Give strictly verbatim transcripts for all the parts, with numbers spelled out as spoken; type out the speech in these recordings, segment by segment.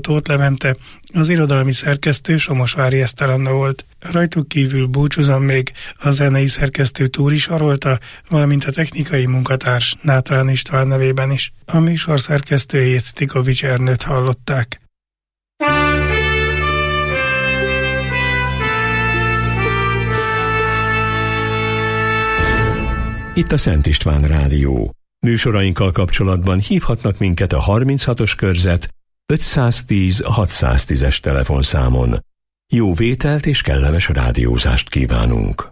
Tóth Levente, az irodalmi szerkesztő Somosvári Eszter Anna volt. Rajtuk kívül búcsúzom még a zenei szerkesztő Túri Sarolta, valamint a technikai munkatárs Nátrán István nevében is. A műsor szerkesztőjét Tikovics Ernőt hallották. Itt a Szent István Rádió. Műsorainkkal kapcsolatban hívhatnak minket a harminchatos körzet ötszáztíz hatszáztízes telefonszámon. Jó vételt és kellemes rádiózást kívánunk!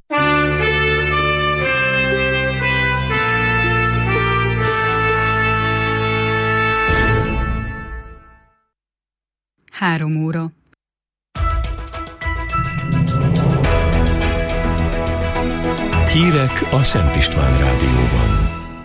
Három óra. Hírek a Szent István Rádióban.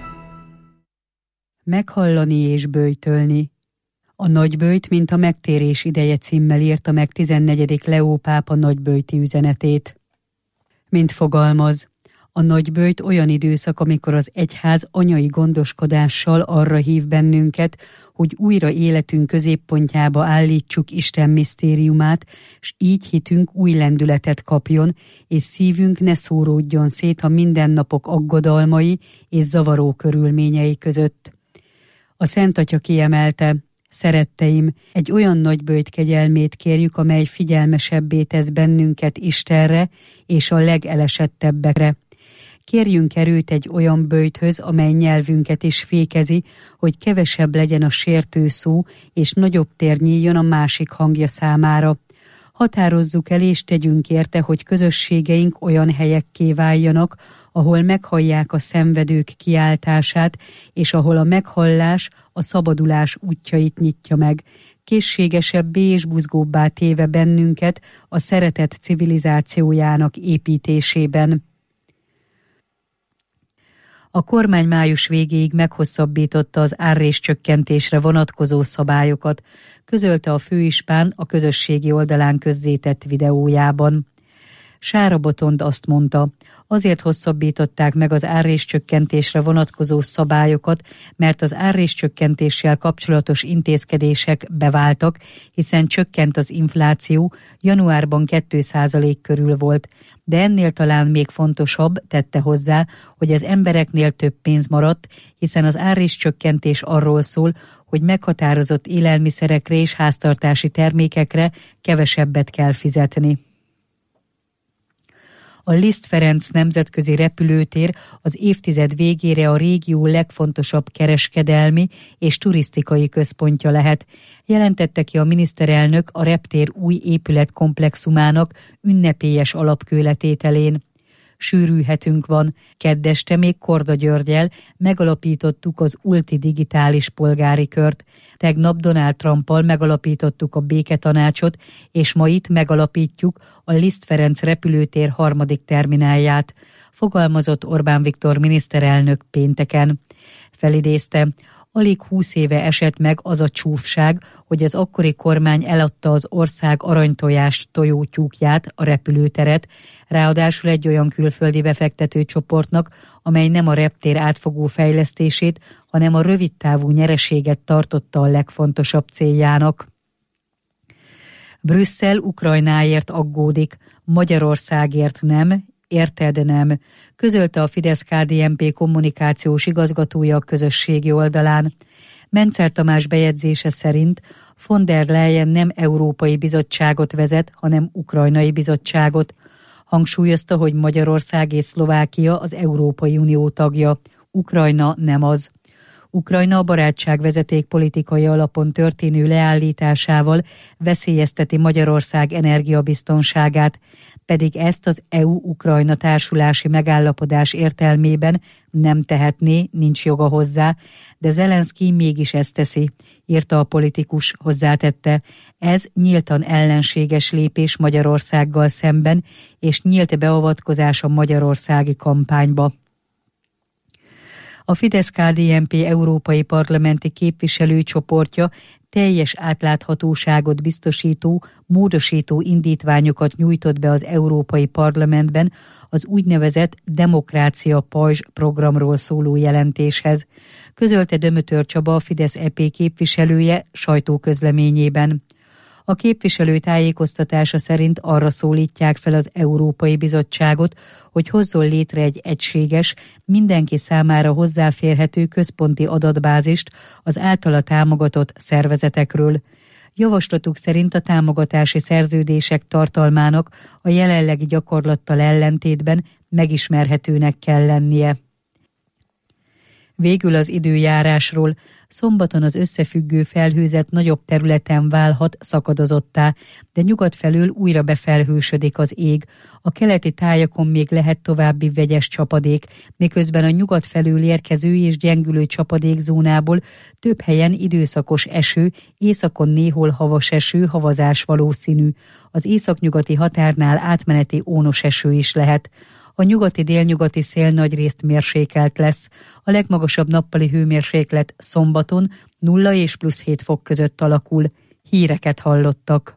Meghallani és böjtölni. A nagyböjt, mint a megtérés ideje címmel írta meg tizennegyedik Leó pápa nagyböjti üzenetét. Mint fogalmaz, a nagyböjt olyan időszak, amikor az egyház anyai gondoskodással arra hív bennünket, hogy újra életünk középpontjába állítsuk Isten misztériumát, s így hitünk új lendületet kapjon, és szívünk ne szóródjon szét a mindennapok aggodalmai és zavaró körülményei között. A Szent Atya kiemelte: szeretteim, egy olyan nagyböjt kegyelmét kérjük, amely figyelmesebbé tesz bennünket Istenre és a legelesettebbekre. Kérjünk erőt egy olyan böjthöz, amely nyelvünket is fékezi, hogy kevesebb legyen a sértő szó, és nagyobb tér nyíljon a másik hangja számára. Határozzuk el és tegyünk érte, hogy közösségeink olyan helyekké váljanak, ahol meghallják a szenvedők kiáltását, és ahol a meghallás a szabadulás útjait nyitja meg, készségesebbé és buzgóbbá téve bennünket a szeretet civilizációjának építésében. A kormány május végéig meghosszabbította az árréscsökkentésre vonatkozó szabályokat, közölte a főispán a közösségi oldalán közzétett videójában. Sára Botond azt mondta, azért hosszabbították meg az árréscsökkentésre vonatkozó szabályokat, mert az árréscsökkentéssel kapcsolatos intézkedések beváltak, hiszen csökkent az infláció, januárban két százalék körül volt. De ennél talán még fontosabb, tette hozzá, hogy az embereknél több pénz maradt, hiszen az árréscsökkentés arról szól, hogy meghatározott élelmiszerekre és háztartási termékekre kevesebbet kell fizetni. A Liszt Ferenc nemzetközi repülőtér az évtized végére a régió legfontosabb kereskedelmi és turisztikai központja lehet, jelentette ki a miniszterelnök a reptér új épületkomplexumának ünnepélyes alapkőletételén. Sűrű hetünk van, kedd este még Korda Györggyel megalapítottuk az Ulti digitális polgári kört. Tegnap Donald Trumpal megalapítottuk a béketanácsot, és ma itt megalapítjuk a Liszt Ferenc repülőtér harmadik terminálját, fogalmazott Orbán Viktor miniszterelnök pénteken. Felidézte: alig húsz éve esett meg az a csúfság, hogy az akkori kormány eladta az ország aranytojás tojótyúkját, a repülőteret, ráadásul egy olyan külföldi befektető csoportnak, amely nem a reptér átfogó fejlesztését, hanem a rövidtávú nyereséget tartotta a legfontosabb céljának. Brüsszel Ukrajnáért aggódik, Magyarországért nem, érted nem, közölte a Fidesz-ká dé en pé kommunikációs igazgatója a közösségi oldalán. Mencer Tamás bejegyzése szerint von der Leyen nem Európai Bizottságot vezet, hanem Ukrajnai Bizottságot. Hangsúlyozta, hogy Magyarország és Szlovákia az Európai Unió tagja, Ukrajna nem az. Ukrajna a barátságvezeték politikai alapon történő leállításával veszélyezteti Magyarország energiabiztonságát, pedig ezt az é u-Ukrajna társulási megállapodás értelmében nem tehetné, nincs joga hozzá, de Zelenszky mégis ezt teszi, írta a politikus, hozzátette. Ez nyíltan ellenséges lépés Magyarországgal szemben, és nyílt beavatkozás a magyarországi kampányba. A Fidesz-ká dé en pé európai parlamenti képviselőcsoportja teljes átláthatóságot biztosító, módosító indítványokat nyújtott be az Európai Parlamentben az úgynevezett Demokrácia Pajzs programról szóló jelentéshez, közölte Dömötör Csaba, a Fidesz é pé képviselője sajtóközleményében. A képviselő tájékoztatása szerint arra szólítják fel az Európai Bizottságot, hogy hozzon létre egy egységes, mindenki számára hozzáférhető központi adatbázist az általa támogatott szervezetekről. Javaslatuk szerint a támogatási szerződések tartalmának a jelenlegi gyakorlattal ellentétben megismerhetőnek kell lennie. Végül az időjárásról. Szombaton az összefüggő felhőzet nagyobb területen válhat szakadozottá, de nyugat felől újra befelhősödik az ég. A keleti tájakon még lehet további vegyes csapadék, miközben a nyugat felől érkező és gyengülő csapadékzónából több helyen időszakos eső, északon néhol havas eső, havazás valószínű. Az északnyugati határnál átmeneti ónos eső is lehet. A nyugati-délnyugati szél nagyrészt mérsékelt lesz. A legmagasabb nappali hőmérséklet szombaton nulla és plusz hét fok között alakul. Híreket hallottak.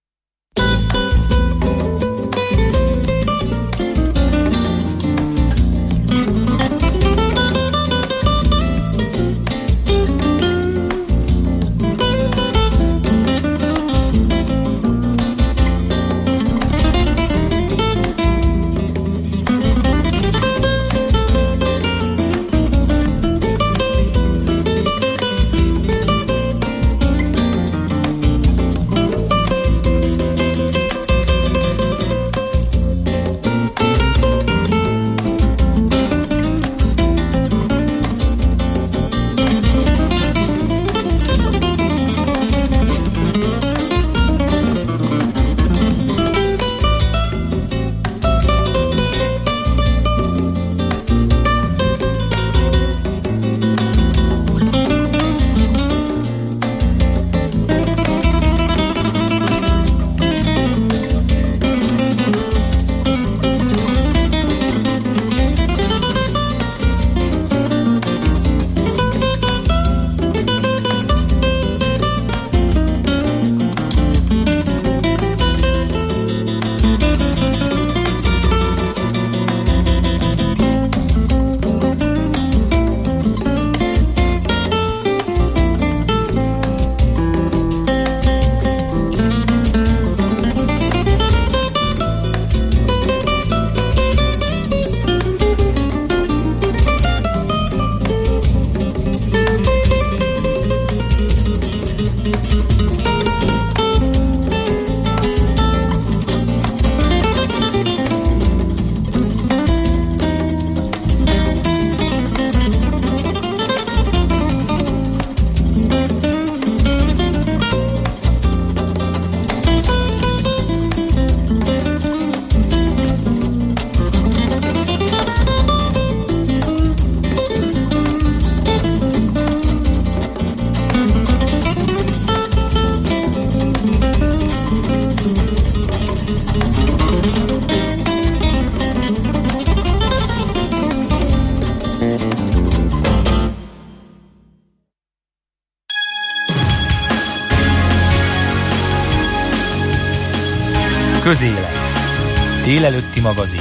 Közélet. Délelőtti magazin.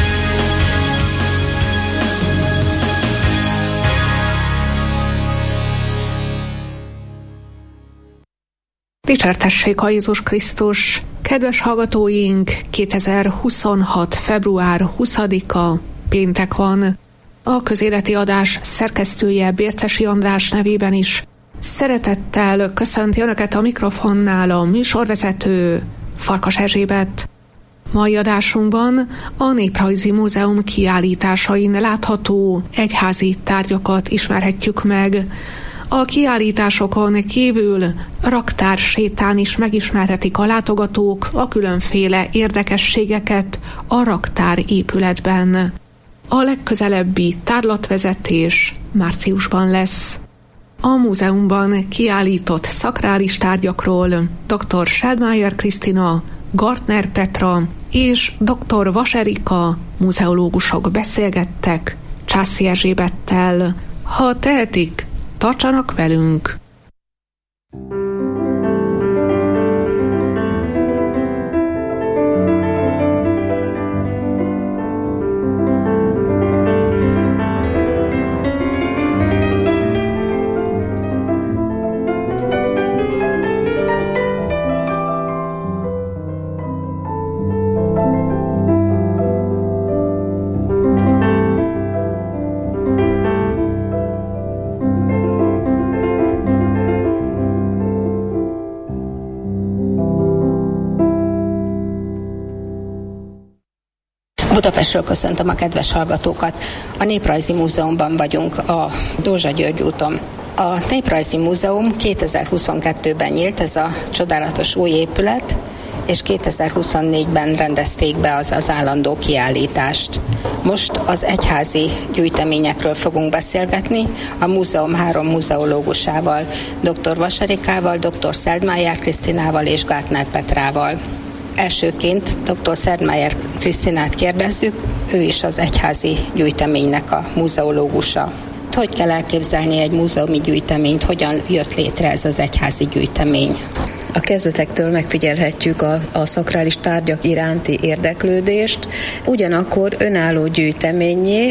Dicsértessék a Jézus Krisztus! Kedves hallgatóink, kétezer-huszonhat. február huszadika péntek van. A közéleti adás szerkesztője Bércesi András nevében is szeretettel köszönti Önöket a mikrofonnál a műsorvezető Farkas Erzsébet. Mai adásunkban a Néprajzi Múzeum kiállításain látható egyházi tárgyakat ismerhetjük meg. A kiállításokon kívül raktársétán is megismerhetik a látogatók a különféle érdekességeket a raktár épületben. A legközelebbi tárlatvezetés márciusban lesz. A múzeumban kiállított szakrális tárgyakról dr. Scheldmeier Krisztina, Gartner Petra és dr. Vas Erika muzeológusok beszélgettek Császi Erzsébettel. Ha tehetik, tartsanak velünk! Budapestről köszöntöm a kedves hallgatókat. A Néprajzi Múzeumban vagyunk, a Dózsa György úton. A Néprajzi Múzeum kétezer-huszonkettőben nyílt, ez a csodálatos új épület, és kétezer-huszonnégyben rendezték be az, az állandó kiállítást. Most az egyházi gyűjteményekről fogunk beszélgetni a múzeum három muzeológusával, dr. Vasarikával, dr. Szeldmájer Krisztinával és Gártner Petrával. Elsőként dr. Szeldmájer Krisztinát kérdezzük, ő is az egyházi gyűjteménynek a muzeológusa. Hogy kell elképzelni egy múzeumi gyűjteményt, hogyan jött létre ez az egyházi gyűjtemény? A kezdetektől megfigyelhetjük a, a szakrális tárgyak iránti érdeklődést, ugyanakkor önálló gyűjteményé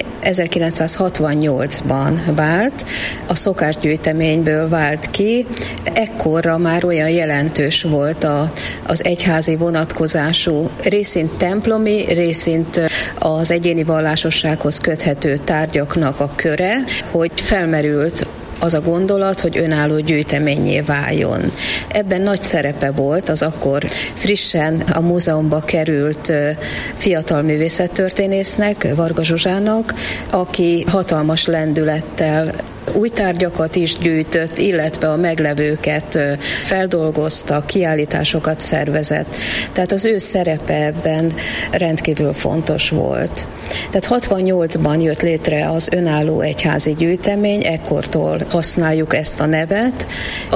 ezerkilencszázhatvannyolcban vált, a szokásgyűjteményből vált ki, ekkorra már olyan jelentős volt a, az egyházi vonatkozású, részint templomi, részint az egyéni vallásossághoz köthető tárgyaknak a köre, hogy felmerült az a gondolat, hogy önálló gyűjteménnyé váljon. Ebben nagy szerepe volt az akkor frissen a múzeumba került fiatal művészettörténésznek, Varga Zsuzsának, aki hatalmas lendülettel új tárgyakat is gyűjtött, illetve a meglevőket feldolgozta, kiállításokat szervezett. Tehát az ő szerepe ebben rendkívül fontos volt. Tehát hatvannyolcban jött létre az önálló egyházi gyűjtemény, ekkortól használjuk ezt a nevet.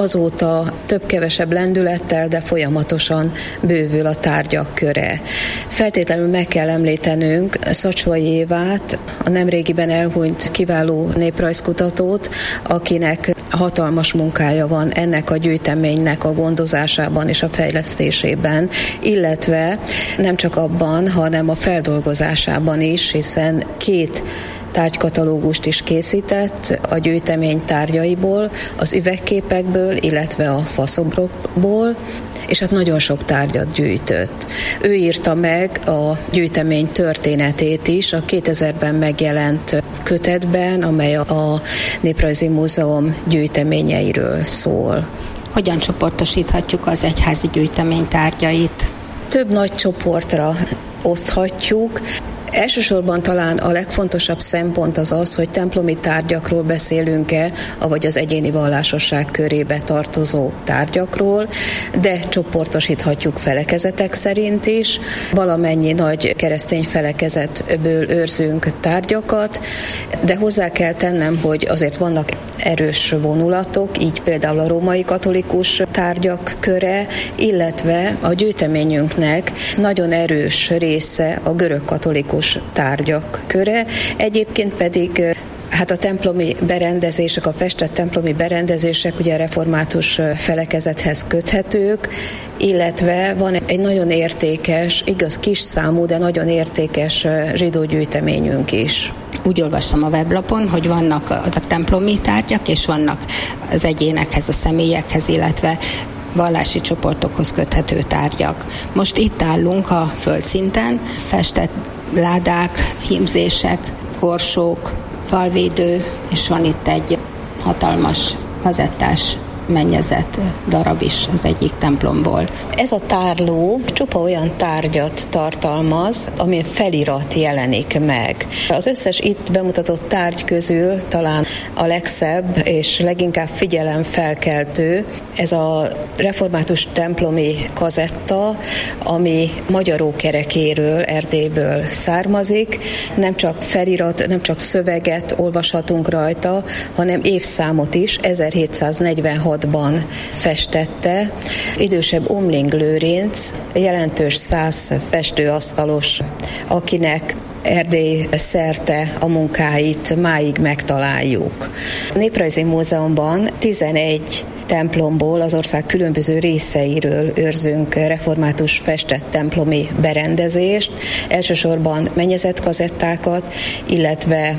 Azóta több-kevesebb lendülettel, de folyamatosan bővül a tárgyak köre. Feltétlenül meg kell említenünk Szacsvai Évát, a nemrégiben elhunyt kiváló néprajzkutatót, akinek hatalmas munkája van ennek a gyűjteménynek a gondozásában és a fejlesztésében, illetve nem csak abban, hanem a feldolgozásában is, hiszen két tárgykatalógust is készített a gyűjtemény tárgyaiból, az üvegképekből, illetve a faszobrokból, és hát nagyon sok tárgyat gyűjtött. Ő írta meg a gyűjtemény történetét is a kétezerben megjelent kötetben, amely a Néprajzi Múzeum gyűjteményeiről szól. Hogyan csoportosíthatjuk az egyházi gyűjtemény tárgyait? Több nagy csoportra oszthatjuk. Elsősorban talán a legfontosabb szempont az az, hogy templomi tárgyakról beszélünk-e, avagy az egyéni vallásosság körébe tartozó tárgyakról, de csoportosíthatjuk felekezetek szerint is. Valamennyi nagy keresztény felekezetből őrzünk tárgyakat, de hozzá kell tennem, hogy azért vannak erős vonulatok, így például a római katolikus tárgyak köre, illetve a gyűjteményünknek nagyon erős része a görög katolikus tárgyak köre, egyébként pedig hát a templomi berendezések, a festett templomi berendezések ugye református felekezethez köthetők, illetve van egy nagyon értékes, igaz kis számú, de nagyon értékes zsidó gyűjteményünk is. Úgy olvastam a weblapon, hogy vannak a templomi tárgyak, és vannak az egyénekhez, a személyekhez, illetve vallási csoportokhoz köthető tárgyak. Most itt állunk a földszinten, festett ládák, hímzések, korsók, falvédő, és van itt egy hatalmas kazettás mennyezet darab is az egyik templomból. Ez a tárló csupa olyan tárgyat tartalmaz, ami felirat jelenik meg. Az összes itt bemutatott tárgy közül talán a legszebb és leginkább figyelemfelkeltő ez a református templomi kazetta, ami Magyarókerekéről, Erdélyből származik. Nem csak felirat, nem csak szöveget olvashatunk rajta, hanem évszámot is, ezerhétszáznegyvenhatban festette. Idősebb Omling Lőrinc, jelentős szász festőasztalos, akinek Erdély szerte a munkáit máig megtaláljuk. A Néprajzi Múzeumban tizenegy templomból, az ország különböző részeiről őrzünk református festett templomi berendezést, elsősorban mennyezetkazettákat, illetve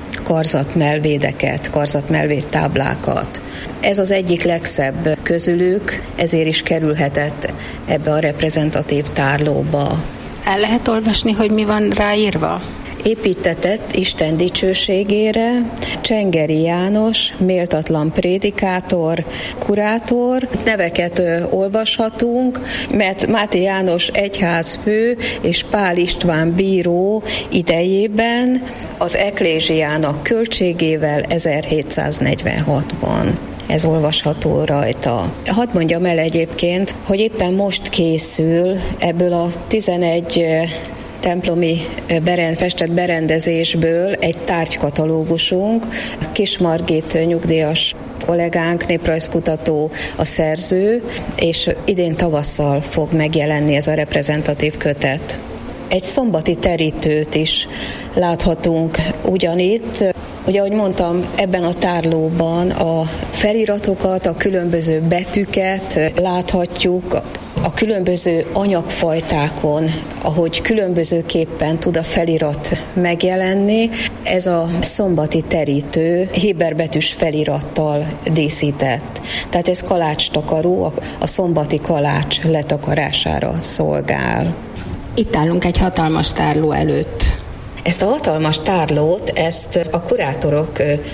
karzatmelvédeket, karzatmelvéd táblákat. Ez az egyik legszebb közülük, ezért is kerülhetett ebbe a reprezentatív tárlóba. El lehet olvasni, hogy mi van ráírva? építetett Isten dicsőségére Csengeri János, méltatlan prédikátor, kurátor. Neveket olvashatunk, mert Máté János egyházfő és Pál István bíró idejében az eklézsiának költségével ezerhétszáznegyvenhatban. Ez olvasható rajta. Hadd mondjam el egyébként, hogy éppen most készül ebből a tizenegy templomi berend, festett berendezésből egy tárgykatalógusunk. Kis Margit nyugdíjas kollégánk, néprajzkutató a szerző, és idén tavasszal fog megjelenni ez a reprezentatív kötet. Egy szombati terítőt is láthatunk ugyanitt. Ugye, ahogy mondtam, ebben a tárlóban a feliratokat, a különböző betűket láthatjuk, a különböző anyagfajtákon, ahogy különbözőképpen tud a felirat megjelenni. Ez a szombati terítő héberbetűs felirattal díszített. Tehát ez kalácstakaró, a szombati kalács letakarására szolgál. Itt állunk egy hatalmas tárló előtt. Ezt a hatalmas tárlót, ezt a kurátorok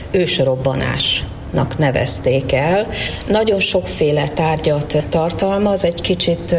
ősrobbanásnak nevezték el. Nagyon sokféle tárgyat tartalmaz, egy kicsit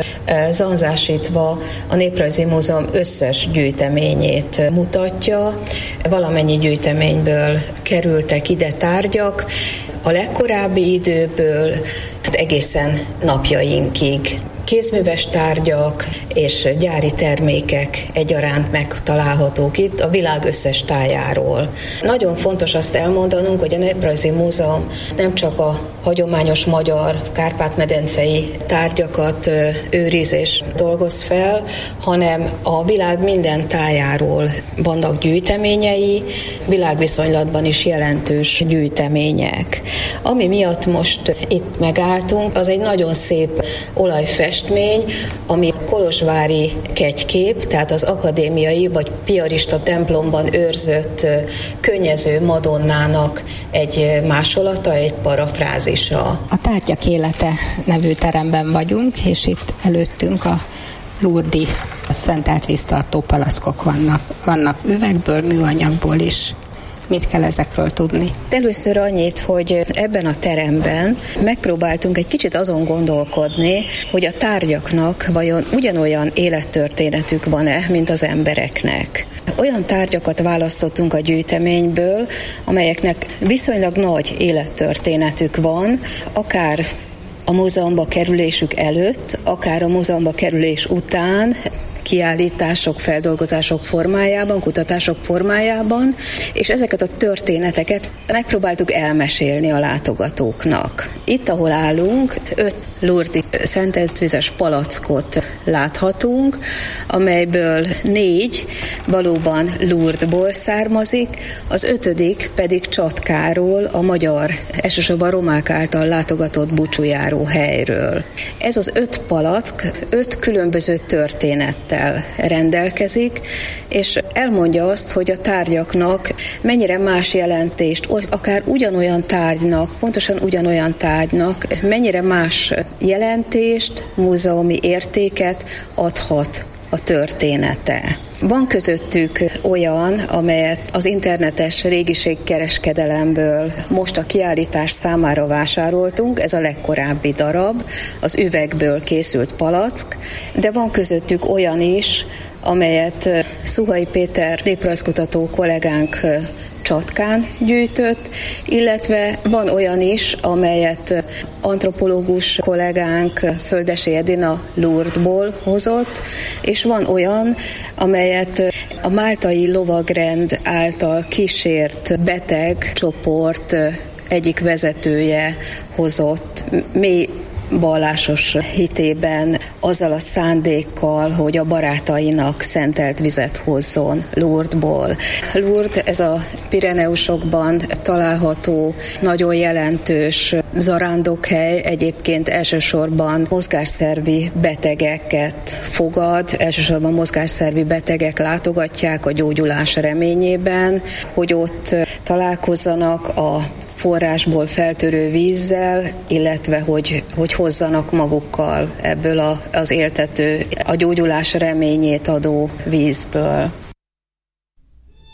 zanzásítva a Néprajzi Múzeum összes gyűjteményét mutatja. Valamennyi gyűjteményből kerültek ide tárgyak, a legkorábbi időből hát egészen napjainkig. Kézműves tárgyak és gyári termékek egyaránt megtalálhatók itt a világ összes tájáról. Nagyon fontos azt elmondanunk, hogy a Néprajzi Múzeum nem csak a hagyományos magyar kárpát-medencei tárgyakat őriz és dolgoz fel, hanem a világ minden tájáról vannak gyűjteményei, világviszonylatban is jelentős gyűjtemények. Ami miatt most itt megálltunk, az egy nagyon szép olajfestmény, ami kolozsvári kegykép, tehát az akadémiai vagy piarista templomban őrzött könnyező Madonnának egy másolata, egy parafrázisa. A Tárgyak élete nevű teremben vagyunk, és itt előttünk a lurdi szentelt víztartó palackok vannak. Vannak üvegből, műanyagból is. Mit kell ezekről tudni? Először annyit, hogy ebben a teremben megpróbáltunk egy kicsit azon gondolkodni, hogy a tárgyaknak vajon ugyanolyan élettörténetük van-e, mint az embereknek. Olyan tárgyakat választottunk a gyűjteményből, amelyeknek viszonylag nagy élettörténetük van, akár a múzeumba kerülésük előtt, akár a múzeumba kerülés után, kiállítások, feldolgozások formájában, kutatások formájában, és ezeket a történeteket megpróbáltuk elmesélni a látogatóknak. Itt, ahol állunk, öt lurdi szenteltvizes palackot láthatunk, amelyből négy valóban Lourdesból származik, az ötödik pedig Csatkáról, a magyar, elsősorban romák által látogatott búcsújáró helyről. Ez az öt palack öt különböző történettel rendelkezik, és elmondja azt, hogy a tárgyaknak mennyire más jelentést, akár ugyanolyan tárgynak, pontosan ugyanolyan tárgynak, mennyire más jelentést, múzeumi értéket adhat a története. Van közöttük olyan, amelyet az internetes régiségkereskedelemből most a kiállítás számára vásároltunk, ez a legkorábbi darab, az üvegből készült palack, de van közöttük olyan is, amelyet Szuhai Péter néprajzkutató kollégánk Csatkán gyűjtött, illetve van olyan is, amelyet antropológus kollégánk Földessy Edina Lourdesból hozott, és van olyan, amelyet a máltai lovagrend által kísért beteg csoport egyik vezetője hozott, mély vallásos hitében, azzal a szándékkal, hogy a barátainak szentelt vizet hozzon Lourdesból. Lourdes, ez a Pireneusokban található, nagyon jelentős zarándokhely, egyébként elsősorban mozgásszervi betegeket fogad, elsősorban mozgásszervi betegek látogatják a gyógyulás reményében, hogy ott találkozzanak a forrásból feltörő vízzel, illetve hogy, hogy hozzanak magukkal ebből a, az éltető, a gyógyulás reményét adó vízből.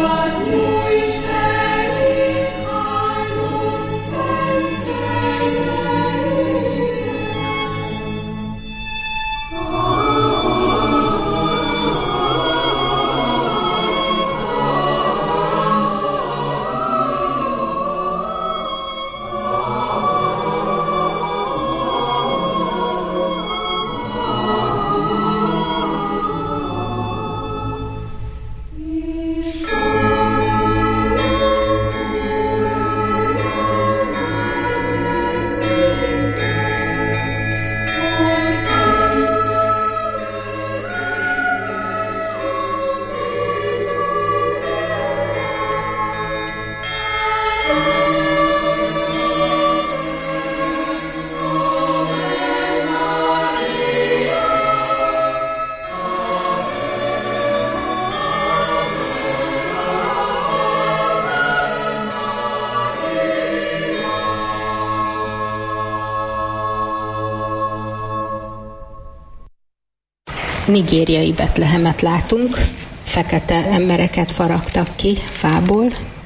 Nigériai Betlehemet látunk, fekete embereket faragtak ki fából.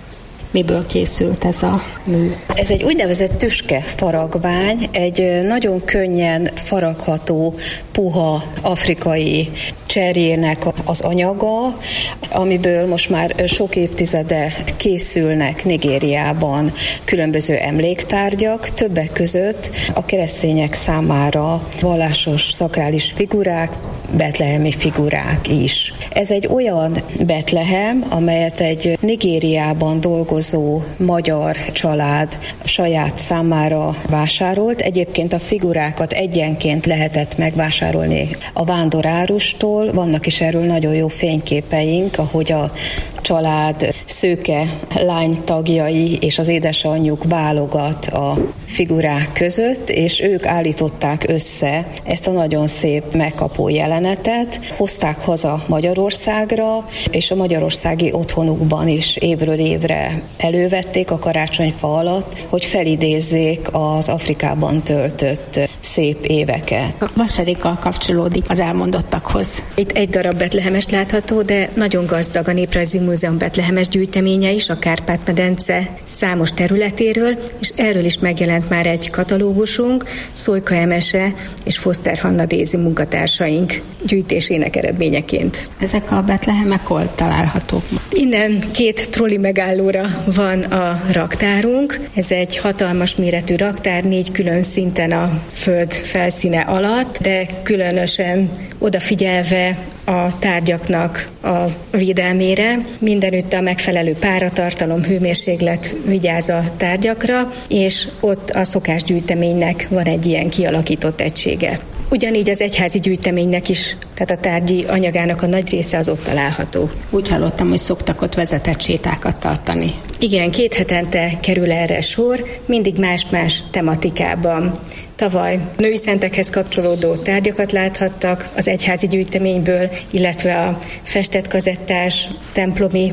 Miből készült ez a mű? Ez egy úgynevezett tüske faragvány, egy nagyon könnyen faragható, puha afrikai cserjének az anyaga, amiből most már sok évtizede készülnek Nigériában különböző emléktárgyak, többek között a keresztények számára vallásos szakrális figurák, betlehemi figurák is. Ez egy olyan Betlehem, amelyet egy Nigériában dolgozó magyar család saját számára vásárolt. Egyébként a figurákat egyenként lehetett megvásárolni a vándorárustól. Vannak is erről nagyon jó fényképeink, ahogy a család szőke lány tagjai és az édesanyjuk válogat a figurák között, és ők állították össze ezt a nagyon szép megkapó jelenetet, hozták haza Magyarországra, és a magyarországi otthonukban is évről évre elővették a karácsonyfa alatt, hogy felidézzék az Afrikában töltött szép éveket. A vasarikkal kapcsolódik az elmondottakhoz. Itt egy darab betlehemes látható, de nagyon gazdag a Néprajzi Múzeum betlehemes gyűjteménye is a Kárpát-medence számos területéről, és erről is megjelent már egy katalógusunk, Szólyka Emese és Foster Hanna Dézi munkatársaink gyűjtésének eredményeként. Ezek a betlehemek hol találhatók? Innen két troli megállóra van a raktárunk. Ez egy hatalmas méretű raktár, négy külön szinten a föld felszíne alatt, de különösen odafigyelve a tárgyaknak a védelmére. Mindenütt a megfelelő páratartalom, hőmérséklet vigyáz a tárgyakra, és ott a szokásgyűjteménynek van egy ilyen kialakított egysége. Ugyanígy az egyházi gyűjteménynek is, tehát a tárgyi anyagának a nagy része az ott található. Úgy hallottam, hogy szoktak ott vezetett sétákat tartani. Igen, két hetente kerül erre sor, mindig más-más tematikában. Tavaly női szentekhez kapcsolódó tárgyakat láthattak az egyházi gyűjteményből, illetve a festett kazettás templomi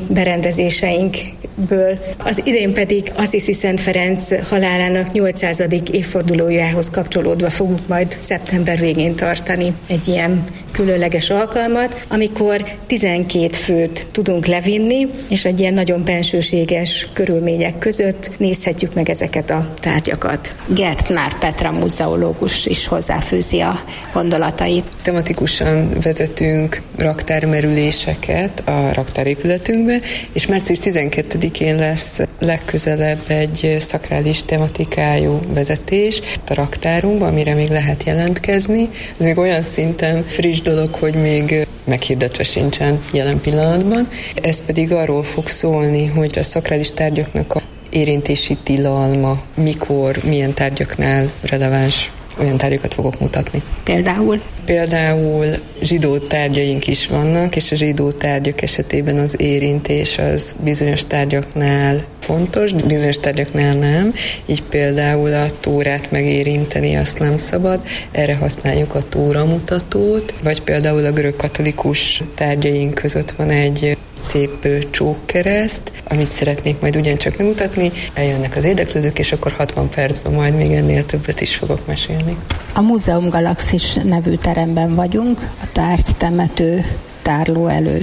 berendezéseinkből. Az idén pedig Assisi Szent Ferenc halálának nyolcszázadik évfordulójához kapcsolódva fogunk majd szeptember végén tartani egy ilyen különleges alkalmat, amikor tizenkét főt tudunk levinni, és egy ilyen nagyon bensőséges körülmények között nézhetjük meg ezeket a tárgyakat. Gertnár Petra muzeológus is hozzáfűzi a gondolatait. Tematikusan vezetünk raktármerüléseket a raktárépületünkbe, és március tizenkettedikén lesz legközelebb egy szakrális tematikájú vezetés a raktárunkba, amire még lehet jelentkezni. Ez még olyan szinten friss dolog, hogy még meghirdetve sincsen jelen pillanatban. Ez pedig arról fog szólni, hogy a szakrális tárgyaknak a érintési tilalma, mikor, milyen tárgyaknál releváns, olyan tárgyakat fogok mutatni. Például? Például zsidó tárgyaink is vannak, és a zsidó tárgyak esetében az érintés az bizonyos tárgyaknál fontos, bizonyos tárgyaknál nem. Így például a tórát megérinteni azt nem szabad, erre használjuk a tóramutatót, vagy például a görög katolikus tárgyaink között van egy szép csókkereszt, amit szeretnék majd ugyancsak megmutatni. Eljönnek az érdeklődők, és akkor hatvan percben majd még ennél többet is fogok mesélni. A Múzeum Galaxis nevű teremben vagyunk, a tárgytemető tárló előtt.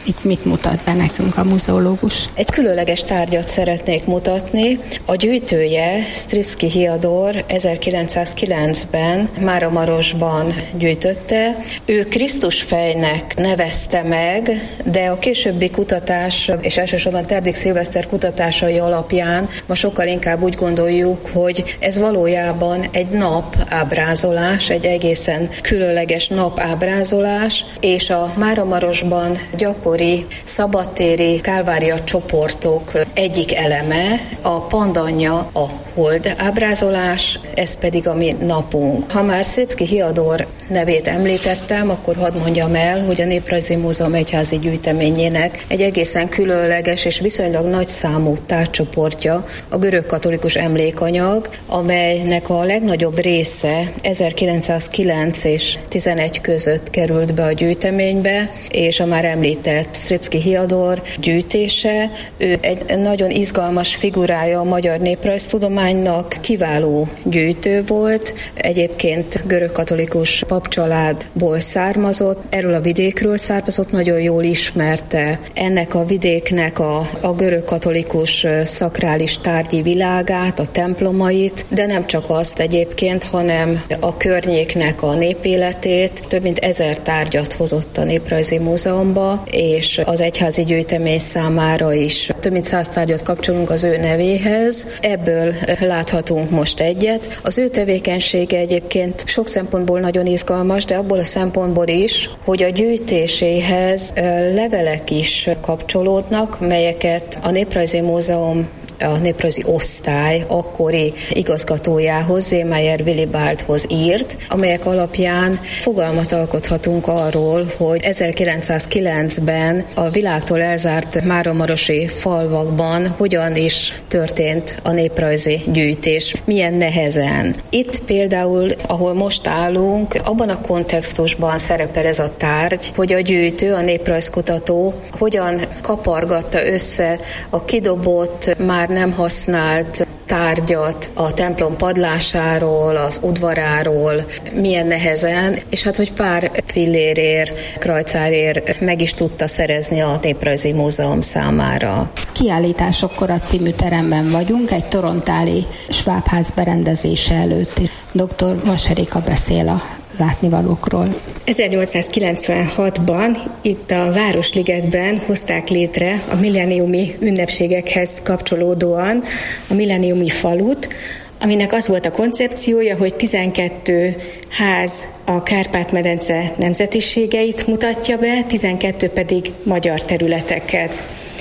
Itt mit mutat be nekünk a muzeológus? Egy különleges tárgyat szeretnék mutatni. A gyűjtője, Stripski Hiador ezerkilencszázkilencben Máramarosban gyűjtötte. Ő Krisztusfejnek nevezte meg, de a későbbi kutatás, és elsősorban Terdik Szilveszter kutatásai alapján ma sokkal inkább úgy gondoljuk, hogy ez valójában egy nap ábrázolás, egy egészen különleges nap ábrázolás, és a Máramarosban gyakori szabadtéri kálvária csoportok egyik eleme, a pandanja a hold ábrázolás, ez pedig a mi napunk. Ha már Stripski Hiador nevét említettem, akkor hadd mondjam el, hogy a Néprajzi Múzeum egyházi gyűjteményének egy egészen különleges és viszonylag nagy számú tárgycsoportja a görögkatolikus emlékanyag, amelynek a legnagyobb része ezerkilencszázkilenc és tizenegy között került be a gyűjteménybe, és a már említett Stripski Hiador gyűjtése. Ő egy nagyon izgalmas figurája a magyar néprajztudománynak, kiváló gyűjtő volt, egyébként görögkatolikus papcsaládból származott, erről a vidékről származott, nagyon jól ismerte ennek a vidéknek a, a görögkatolikus szakrális tárgyi világát, a templomait, de nem csak azt egyébként, hanem a környéknek a népéletét. Több mint ezer tárgyat hozott a Néprajzi Múzeumba, és az egyházi gyűjtemény számára is több mint száz tárgyat kapcsolunk az ő nevéhez. Ebből láthatunk most egyet. Az ő tevékenysége egyébként sok szempontból nagyon izgalmas, de abból a szempontból is, hogy a gyűjtéséhez levelek is kapcsolódnak, melyeket a Néprajzi Múzeum a néprajzi osztály akkori igazgatójához, Zémeyer Willibaldhoz írt, amelyek alapján fogalmat alkothatunk arról, hogy ezerkilencszázkilencben a világtól elzárt máramarosi falvakban hogyan is történt a néprajzi gyűjtés, milyen nehezen. Itt például, ahol most állunk, abban a kontextusban szerepel ez a tárgy, hogy a gyűjtő, a néprajzkutató hogyan kapargatta össze a kidobott, már nem használt tárgyat a templom padlásáról, az udvaráról, milyen nehezen, és hát, hogy pár fillérért, krajcárért meg is tudta szerezni a Néprajzi Múzeum számára. Kiállításokkor a című teremben vagyunk, egy torontáli Schwab-ház berendezése előtt. doktor Vaserika beszél a látnivalókról. ezernyolcszázkilencvenhatban itt a Városligetben hozták létre a milleniumi ünnepségekhez kapcsolódóan a milleniumi falut, aminek az volt a koncepciója, hogy tizenkettő ház a Kárpát-medence nemzetiségeit mutatja be, tizenkettő pedig magyar területeket.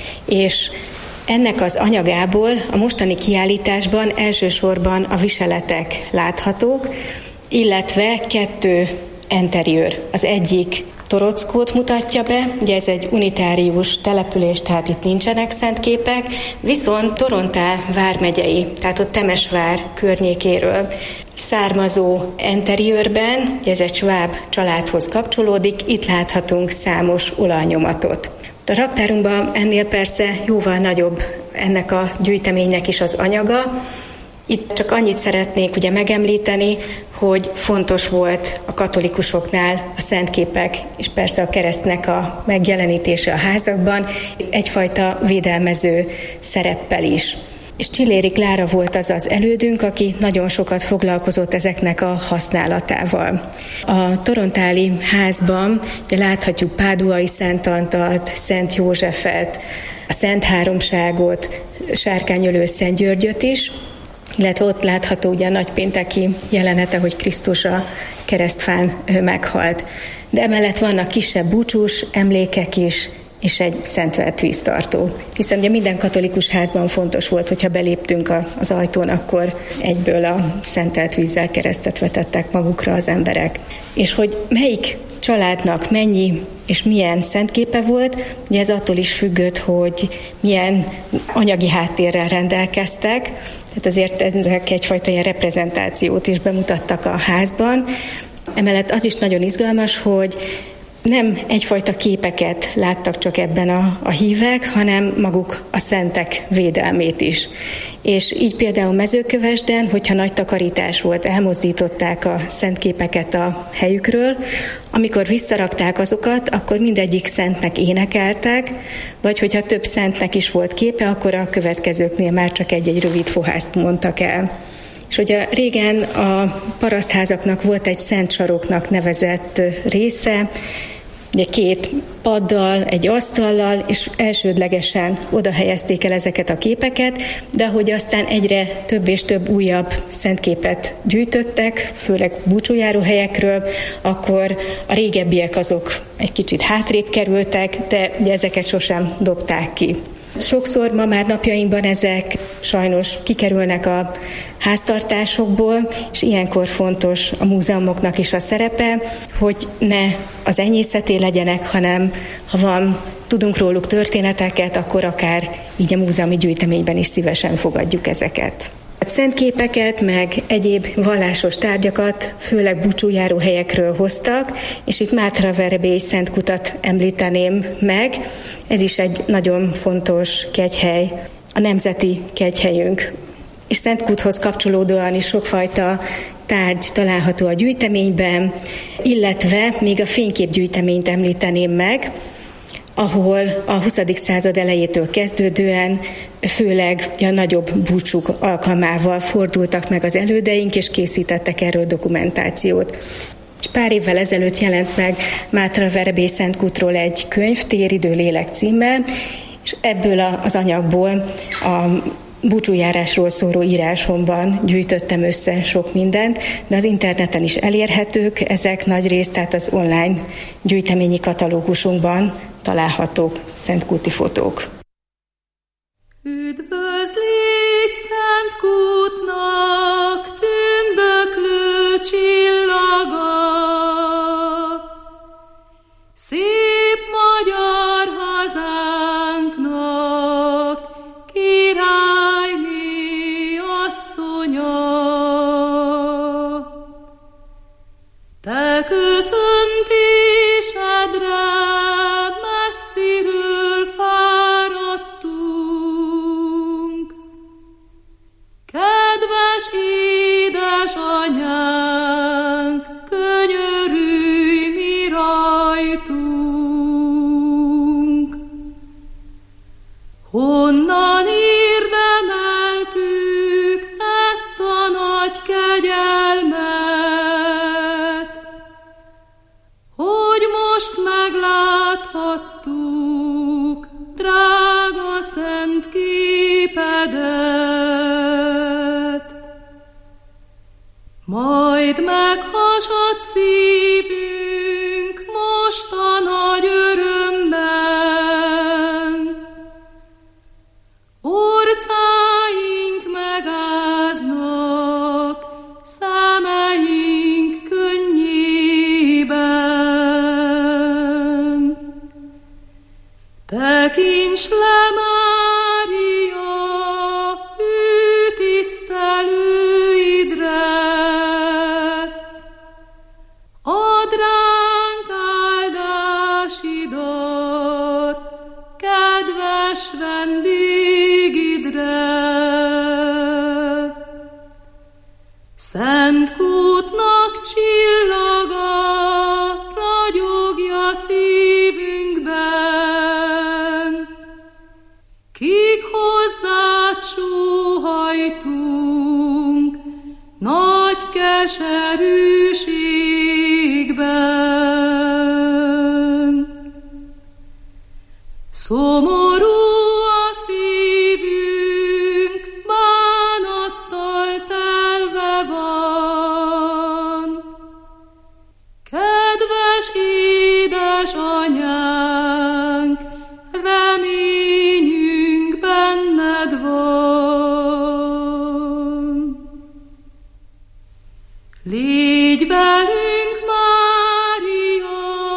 És ennek az anyagából a mostani kiállításban elsősorban a viseletek láthatók, illetve kettő interiőr. Az egyik Torockót mutatja be, ugye ez egy unitárius település, tehát itt nincsenek szent képek, viszont Torontál vármegyei, tehát ott Temesvár környékéről származó interiőrben, ugye ez egy Schwab családhoz kapcsolódik, itt láthatunk számos olajnyomatot. A raktárunkban ennél persze jóval nagyobb ennek a gyűjteménynek is az anyaga. Itt csak annyit szeretnék ugye megemlíteni, hogy fontos volt a katolikusoknál a szentképek, és persze a keresztnek a megjelenítése a házakban, egyfajta védelmező szereppel is. És Csilléri Klára volt az az elődünk, aki nagyon sokat foglalkozott ezeknek a használatával. A torontáli házban de láthatjuk Páduai Szent Antalt, Szent Józsefet, a Szent Háromságot, Sárkányölő Szent Györgyöt is, illetve ott látható ugye a nagypénteki jelenete, hogy Krisztus a keresztfán meghalt. De emellett vannak kisebb búcsús emlékek is, és egy szentvert víztartó. Hiszen ugye minden katolikus házban fontos volt, hogyha beléptünk az ajtón, akkor egyből a szentelt vízzel keresztet vetettek magukra az emberek. És hogy melyik családnak mennyi és milyen szentképe volt, ugye ez attól is függött, hogy milyen anyagi háttérrel rendelkeztek, tehát azért ezek egyfajta ilyen reprezentációt is bemutattak a házban. Emellett az is nagyon izgalmas, hogy Nem egyfajta képeket láttak csak ebben a, a hívek, hanem maguk a szentek védelmét is. És így például Mezőkövesden, hogyha nagy takarítás volt, elmozdították a szentképeket a helyükről, amikor visszarakták azokat, akkor mindegyik szentnek énekeltek, vagy hogyha több szentnek is volt képe, akkor a következőknél már csak egy-egy rövid fohászt mondtak el. És ugye régen a parasztházaknak volt egy szent saroknak nevezett része, ugye két paddal, egy asztallal, és elsődlegesen oda helyezték el ezeket a képeket, de ahogy aztán egyre több és több újabb szentképet gyűjtöttek, főleg búcsújáró helyekről, akkor a régebbiek azok egy kicsit hátrébb kerültek, de ugye ezeket sosem dobták ki. Sokszor ma már napjainkban ezek sajnos kikerülnek a háztartásokból, és ilyenkor fontos a múzeumoknak is a szerepe, hogy ne az enyészeté legyenek, hanem ha van, tudunk róluk történeteket, akkor akár így a múzeumi gyűjteményben is szívesen fogadjuk ezeket. Szentképeket, meg egyéb vallásos tárgyakat, főleg búcsújáró helyekről hoztak, és itt Mátraverebély szentkutat említeném meg. Ez is egy nagyon fontos kegyhely, a nemzeti kegyhelyünk. És Szentkuthoz kapcsolódóan is sokfajta tárgy található a gyűjteményben, illetve még a fényképgyűjteményt említeném meg, ahol a huszadik század elejétől kezdődően főleg a nagyobb búcsúk alkalmával fordultak meg az elődeink, és készítettek erről dokumentációt. És pár évvel ezelőtt jelent meg Mátraverebély Szentkutról egy könyv, Téridő lélek címmel, és ebből az anyagból a búcsújárásról szóló írásomban gyűjtöttem össze sok mindent, de az interneten is elérhetők, ezek nagy részt, tehát az online gyűjteményi katalógusunkban találhatók szentkúti fotók. Üdvözlégy Szentkútnak tündöklő csillaga, szép magyar hazánknak királyné asszonya. Te köszöntésedre messziről fáradtunk, kedves édesanyánk, könyörülj mi rajtunk. Honnan érdemeltük ezt a nagy kegyelmet, hogy most megláthattuk drága szent képedet. Majd meghasad szívünk most a nagy örömben, orcáink megáznak, szemeink könnyében. Tekints le, Mária, ő tisztelőidre, add ránk áldásidat, kedves vendégidre. Szentkútnak csillaga ragyogja szívünkben, kik hozzád sóhajtunk nagy keserűségben. Szomorú a szívünk, bánattal telve van, kedves édesanyánk, reményünk benned van. Légy velünk, Mária,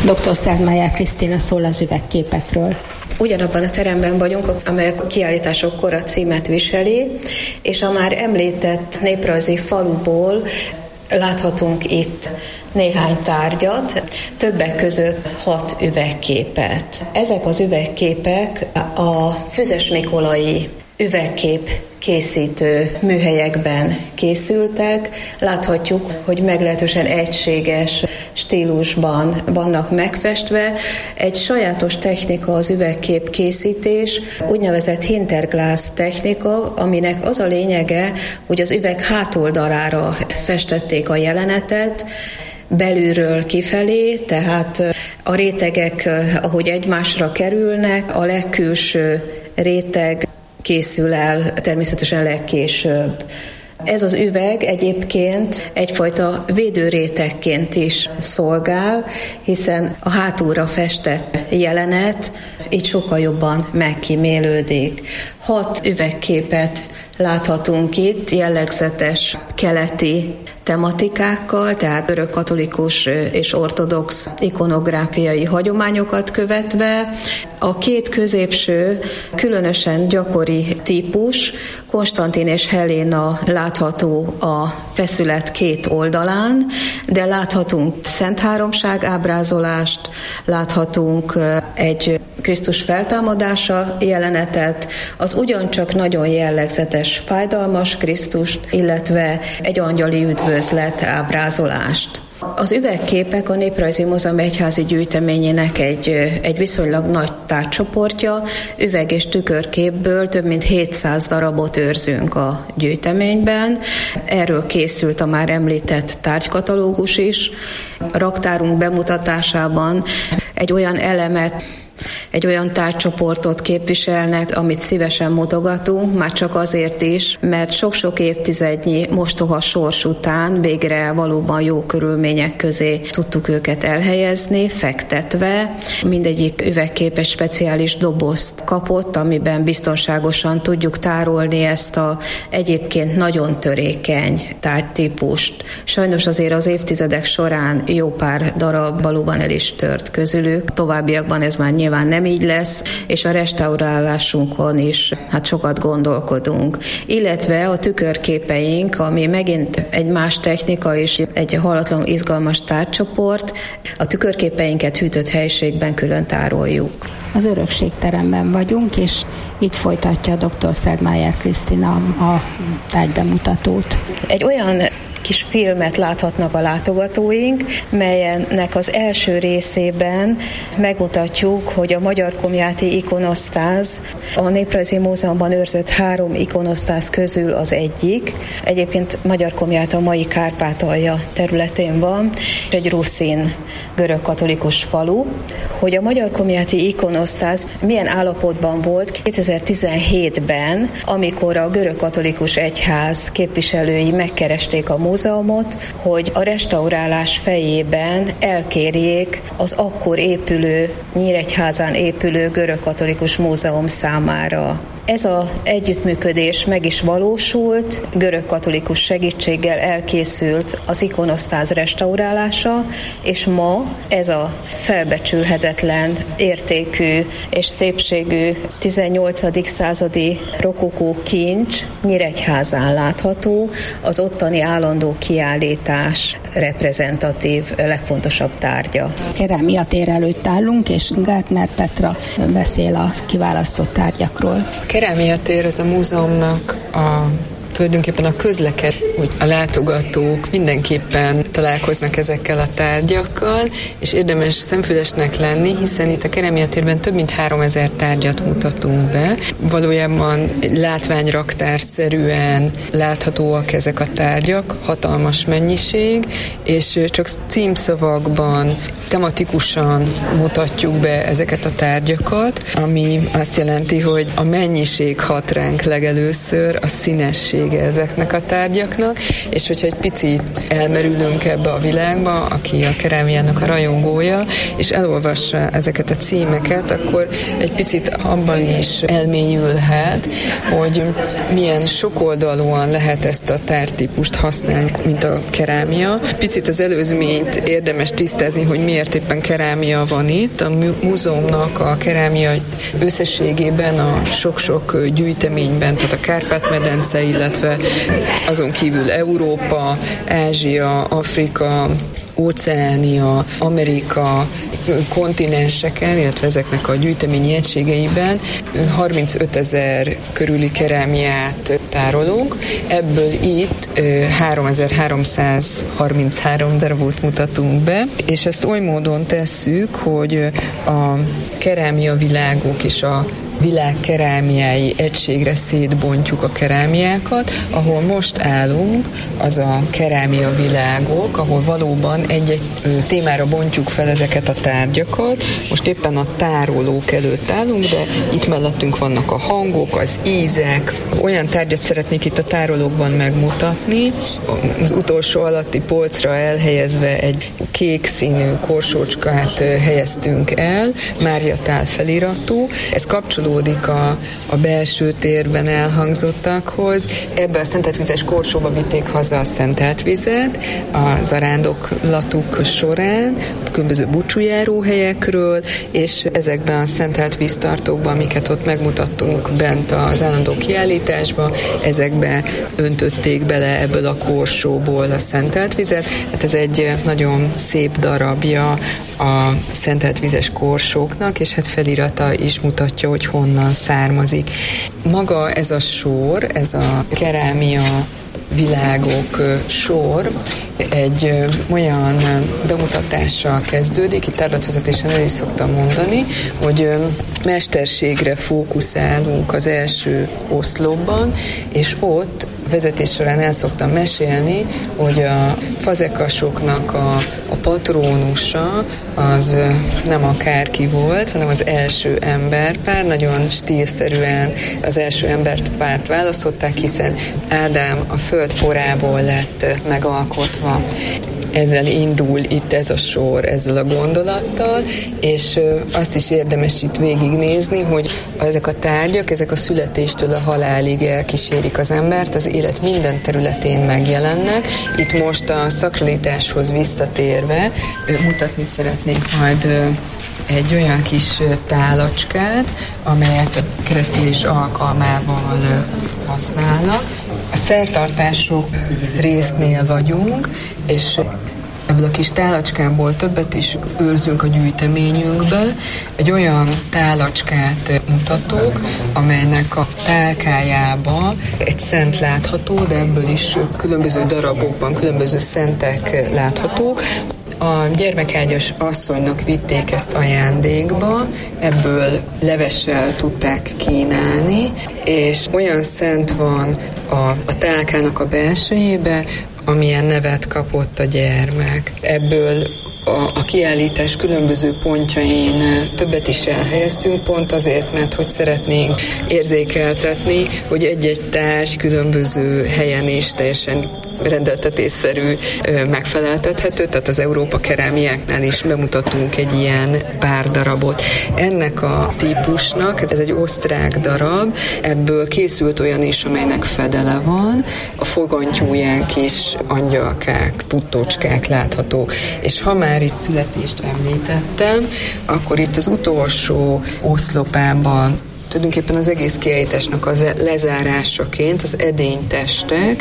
doktor Szeltmájer Krisztina szól az üvegképekről. Ugyanabban a teremben vagyunk, amely a kiállítások kora címet viseli, és a már említett néprajzi faluból láthatunk itt néhány tárgyat, többek között hat üvegképet. Ezek az üvegképek a Füzes-Mikolai üvegkép készítő műhelyekben készültek. Láthatjuk, hogy meglehetősen egységes stílusban vannak megfestve. Egy sajátos technika az üvegkép készítés, úgynevezett hinterglass technika, aminek az a lényege, hogy az üveg hátoldalára festették a jelenetet, belülről kifelé, tehát a rétegek, ahogy egymásra kerülnek, a legkülső réteg készül el természetesen legkésőbb. Ez az üveg egyébként egyfajta védőrétegként is szolgál, hiszen a hátulra festett jelenet így sokkal jobban megkímélődik. Hat üvegképet láthatunk itt, jellegzetes keleti tematikákkal, tehát görögkatolikus és ortodox ikonográfiai hagyományokat követve. A két középső, különösen gyakori típus, Konstantin és Helena látható a feszület két oldalán, de láthatunk Szent Háromság ábrázolást, láthatunk egy Krisztus feltámadása jelenetet, az ugyancsak nagyon jellegzetes fájdalmas Krisztust, illetve egy angyali üdvözlet ábrázolást. Az üvegképek a Néprajzi Múzeum egyházi gyűjteményének egy, egy viszonylag nagy tárgycsoportja. Üveg- és tükörképből több mint hétszáz darabot őrzünk a gyűjteményben. Erről készült a már említett tárgykatalógus is. A raktárunk bemutatásában egy olyan elemet, egy olyan tárgycsoportot képviselnek, amit szívesen mutogatunk, már csak azért is, mert sok-sok évtizednyi mostoha sors után végre valóban jó körülmények közé tudtuk őket elhelyezni, fektetve. Mindegyik üvegkép egy speciális dobozt kapott, amiben biztonságosan tudjuk tárolni ezt a egyébként nagyon törékeny tárgytípust. Sajnos azért az évtizedek során jó pár darab valóban el is tört közülük. Továbbiakban ez már nyilván nem így lesz, és a restaurálásunkon is hát sokat gondolkodunk. Illetve a tükörképeink, ami megint egy más technika és egy hallatlanul izgalmas tárgycsoport, a tükörképeinket hűtött helyiségben külön tároljuk. Az örökségteremben vagyunk, és itt folytatja a doktor Szeltmájer Krisztina a tárgybemutatót. Egy olyan kis filmet láthatnak a látogatóink, melyennek az első részében megmutatjuk, hogy a magyarkomjáti ikonosztáz a Néprajzi Múzeumban őrzött három ikonosztáz közül az egyik. Egyébként Magyarkomját a mai Kárpátalja területén van, egy ruszin görögkatolikus falu. Hogy a magyarkomjáti ikonosztáz milyen állapotban volt kétezer-tizenhétben, amikor a görögkatolikus egyház képviselői megkeresték a múzeumot, hogy a restaurálás fejében elkérjék az akkor épülő, Nyíregyházán épülő görögkatolikus múzeum számára. Ez az együttműködés meg is valósult, görögkatolikus segítséggel elkészült az ikonosztáz restaurálása, és ma ez a felbecsülhetetlen értékű és szépségű tizennyolcadik századi rokokó kincs Nyíregyházán látható, az ottani állandó kiállítás reprezentatív, legfontosabb tárgya. Kerámia tér előtt állunk, és Gártner Petra beszél a kiválasztott tárgyakról. Kerámia tér az a múzeumnak a tulajdonképpen a közleked, hogy a látogatók mindenképpen találkoznak ezekkel a tárgyakkal, és érdemes szemfülesnek lenni, hiszen itt a Kerámia térben több mint háromezer tárgyat mutatunk be. Valójában látványraktárszerűen láthatóak ezek a tárgyak, hatalmas mennyiség, és csak címszavakban, tematikusan mutatjuk be ezeket a tárgyakat, ami azt jelenti, hogy a mennyiség hat ránk legelőször, a színesség ezeknek a tárgyaknak, és hogyha egy picit elmerülünk ebbe a világba, aki a kerámiának a rajongója, és elolvassa ezeket a címeket, akkor egy picit abban is elmélyülhet, hogy milyen sokoldalúan lehet ezt a tártípust használni, mint a kerámia. Picit az előzményt érdemes tisztázni, hogy miért éppen kerámia van itt. A múzeumnak a kerámia összességében a sok-sok gyűjteményben, tehát a Kárpát-medence, illetve azon kívül Európa, Ázsia, Afrika, Óceánia, Amerika kontinenseken, illetve ezeknek a gyűjteményi egységeiben harmincötezer körüli kerámiát tárolunk. Ebből itt háromezer-háromszázharminchárom darabot mutatunk be, és ezt oly módon tesszük, hogy a kerámia világok és a világ kerámiái egységre szétbontjuk a kerámiákat. Ahol most állunk, az a kerámia világok, ahol valóban egy-egy témára bontjuk fel ezeket a tárgyakat. Most éppen a tárolók előtt állunk, de itt mellettünk vannak a hangok, az ízek. Olyan tárgyat szeretnék itt a tárolókban megmutatni. Az utolsó alatti polcra elhelyezve egy kék színű korsócskát helyeztünk el, Mária Tál feliratú. Ez kapcsolódik A, a belső térben elhangzottakhoz. Ebbe a szentelt vizes korsóba vitték haza a szentelt vizet a zarándoklatuk során, különböző búcsújáróhelyekről, és ezekben a szentelt víztartókban, amiket ott megmutattunk bent az állandó kiállításban, ezekbe öntötték bele ebből a korsóból a szentelt vizet. Hát ez egy nagyon szép darabja a szentelt vizes korsóknak, és hát felirata is mutatja, hogy honnan származik. Maga ez a sor, ez a kerámia világok sor egy olyan bemutatással kezdődik, itt tárlatvezetésen el is szoktam mondani, hogy mesterségre fókuszálunk az első oszlopban, és ott vezetés során el szoktam mesélni, hogy a fazekasoknak a, a patrónusa az nem akárki volt, hanem az első emberpár. Nagyon stílszerűen az első emberpárt választották, hiszen Ádám a föld porából lett megalkotva. Ezzel indul itt ez a sor, ezzel a gondolattal, és azt is érdemes itt végignézni, hogy ezek a tárgyak, ezek a születéstől a halálig elkísérik az embert, az élet minden területén megjelennek. Itt most a szakralitáshoz visszatérve mutatni szeretnék majd egy olyan kis tálacskát, amelyet a keresztelés alkalmával használnak. A szertartások résznél vagyunk, és ebből a kis tálacskából többet is őrzünk a gyűjteményünkbe. Egy olyan tálacskát mutatok, amelynek a tálkájába egy szent látható, de ebből is különböző darabokban különböző szentek láthatók. A gyermekágyas asszonynak vitték ezt ajándékba, ebből levessel tudták kínálni, és olyan szent van a, a tálkának a belsejébe, amilyen nevet kapott a gyermek. Ebből a, a kiállítás különböző pontjain többet is elhelyeztünk, pont azért, mert hogy szeretnénk érzékeltetni, hogy egy-egy tárgy különböző helyen is teljesen rendeltetésszerű, megfeleltethető, tehát az Európa kerámiáknál is bemutatunk egy ilyen pár darabot. Ennek a típusnak, ez egy osztrák darab, ebből készült olyan is, amelynek fedele van, a fogantyúján kis angyalkák, puttócskák láthatók, és ha már itt születést említettem, akkor itt az utolsó oszlopában tulajdonképpen az egész kiállításnak az lezárásaként az edénytestek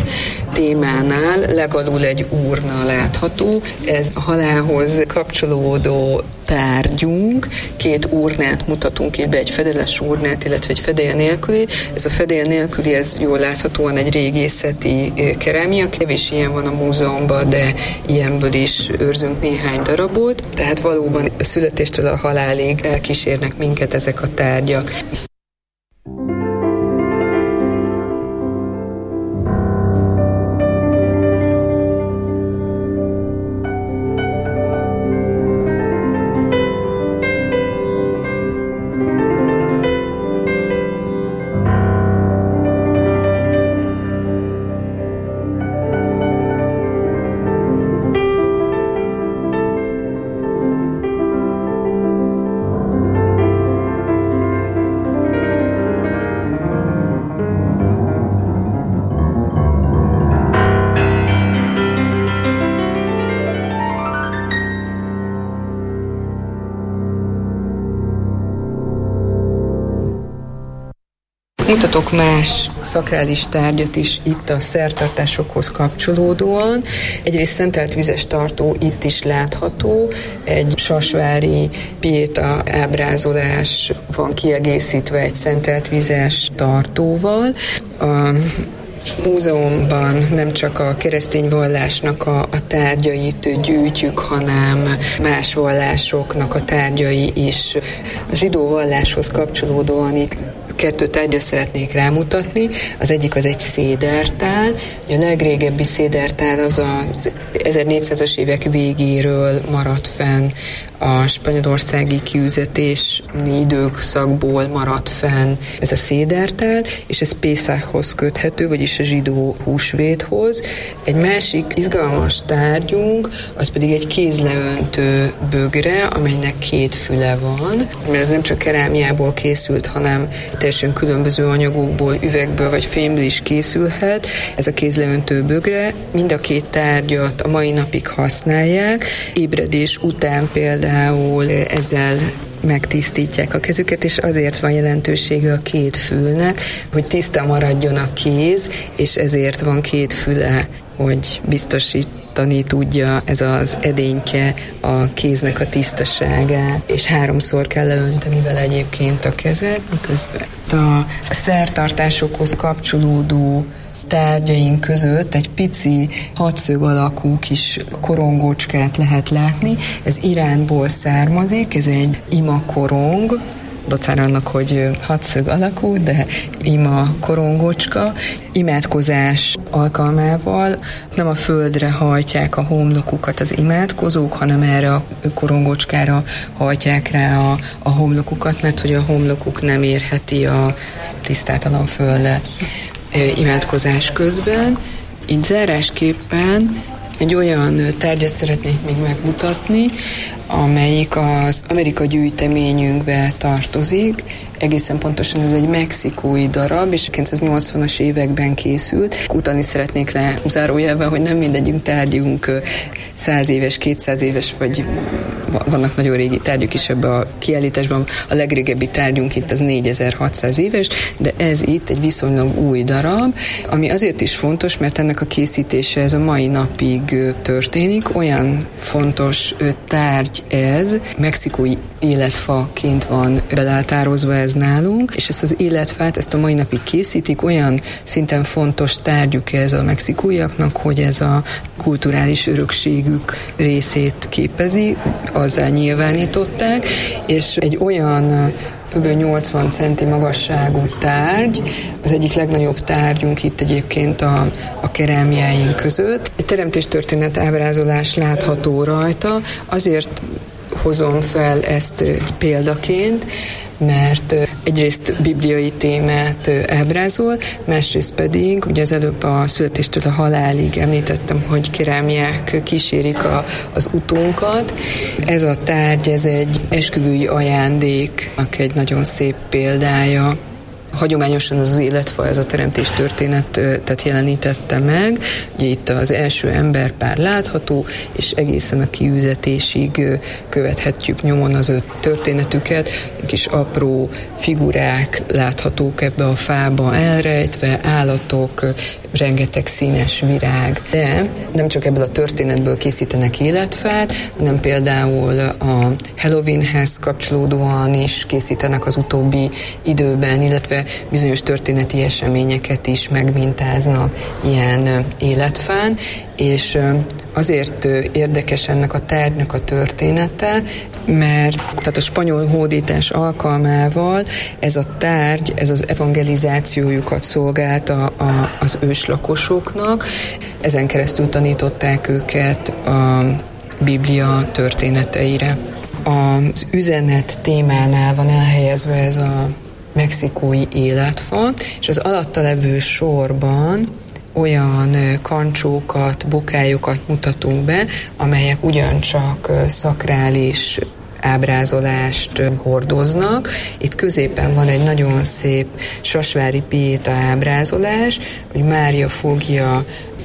témánál legalul egy urna látható. Ez a halálhoz kapcsolódó tárgyunk, két urnát mutatunk itt be, egy fedeles urnát, illetve egy fedél nélküli. Ez a fedél nélküli, ez jól láthatóan egy régészeti kerámia. Kevés ilyen van a múzeumban, de ilyenből is őrzünk néhány darabot. Tehát valóban a születéstől a halálig elkísérnek minket ezek a tárgyak. Mutatok más szakrális tárgyat is itt a szertartásokhoz kapcsolódóan. Egyrészt szentelt vizes tartó itt is látható, egy sasvári piéta ábrázolás van kiegészítve egy szentelt vizes tartóval. A múzeumban nem csak a keresztény vallásnak a, a tárgyait gyűjtjük, hanem más vallásoknak a tárgyai is. A zsidó valláshoz kapcsolódóan itt kettő tárgyra szeretnék rámutatni. Az egyik az egy szédertál. A legrégebbi szédertál az a ezernégyszázas évek végéről maradt fenn, a spanyolországi kiüzetés időszakból maradt fenn ez a szédertál, és ez Pészákhoz köthető, vagyis a zsidó húsvéthoz. Egy másik izgalmas tárgyunk, az pedig egy kézleöntő bögre, amelynek két füle van, mert ez nem csak kerámiából készült, hanem teljesen különböző anyagokból, üvegből vagy fémből is készülhet. Ez a kézleöntő bögre, mind a két tárgyat a mai napig használják. Ébredés után például ezzel megtisztítják a kezüket, és azért van jelentősége a két fülnek, hogy tiszta maradjon a kéz, és ezért van két füle, hogy biztosítani tudja ez az edényke a kéznek a tisztaságát, és háromszor kell leönteni vele egyébként a kezet, miközben a, a szertartásokhoz kapcsolódó tárgyaink között egy pici hatszög alakú kis korongócskát lehet látni. Ez Iránból származik, ez egy ima korong, dacára annak, hogy hatszög alakú, de ima korongocska. Imádkozás alkalmával nem a földre hajtják a homlokukat az imádkozók, hanem erre a korongocskára hajtják rá a, a homlokukat, mert hogy a homlokuk nem érheti a tisztátalan földet imádkozás közben. Így zárásképpen egy olyan tárgyat szeretnék még megmutatni, amelyik az Amerika gyűjteményünkbe tartozik. Egészen pontosan ez egy mexikói darab, és kilencszáznyolcvanas években készült. Utalni szeretnék rá zárójelben, hogy nem mindegyünk tárgyunk száz éves, kétszáz éves, vagy vannak nagyon régi tárgyak is ebben a kiállításban. A legrégebbi tárgyunk itt az négyezer-hatszáz éves, de ez itt egy viszonylag új darab, ami azért is fontos, mert ennek a készítése ez a mai napig történik. Olyan fontos tárgy ez, mexikói életfaként van belátározva ez nálunk, és ezt az életfát, ezt a mai napig készítik, olyan szinten fontos tárgyuk ez a mexikóiaknak, hogy ez a kulturális örökségük részét képezi, azzal nyilvánították, és egy olyan kb. nyolcvan centi magasságú tárgy, az egyik legnagyobb tárgyunk itt egyébként a, a kerámiáink között. Egy teremtéstörténet ábrázolás látható rajta, azért hozom fel ezt példaként, mert egyrészt bibliai témát ábrázol, másrészt pedig, ugye az előbb a születéstől a halálig említettem, hogy kerámiák kísérik a, az utunkat. Ez a tárgy, ez egy esküvői ajándéknak egy nagyon szép példája. Hagyományosan az, az életfaj, az a teremtés történetet jelenítette meg. Ugye itt az első emberpár látható, és egészen a kiüzetésig követhetjük nyomon az ő történetüket. Kis apró figurák láthatók ebbe a fába elrejtve, állatok, rengeteg színes virág. De nem csak ebből a történetből készítenek életfát, hanem például a Halloweenhez kapcsolódóan is készítenek az utóbbi időben, illetve bizonyos történeti eseményeket is megmintáznak ilyen életfán, és azért érdekes ennek a tárgynak a története, mert tehát a spanyol hódítás alkalmával ez a tárgy, ez az evangelizációjukat szolgálta a, az őslakosoknak. Ezen keresztül tanították őket a Biblia történeteire. Az üzenet témánál van elhelyezve ez a mexikói életfa, és az alatta levő sorban olyan kancsókat, bokályokat mutatunk be, amelyek ugyancsak szakrális ábrázolást hordoznak. Itt középen van egy nagyon szép sasvári piéta ábrázolás, hogy Mária fogja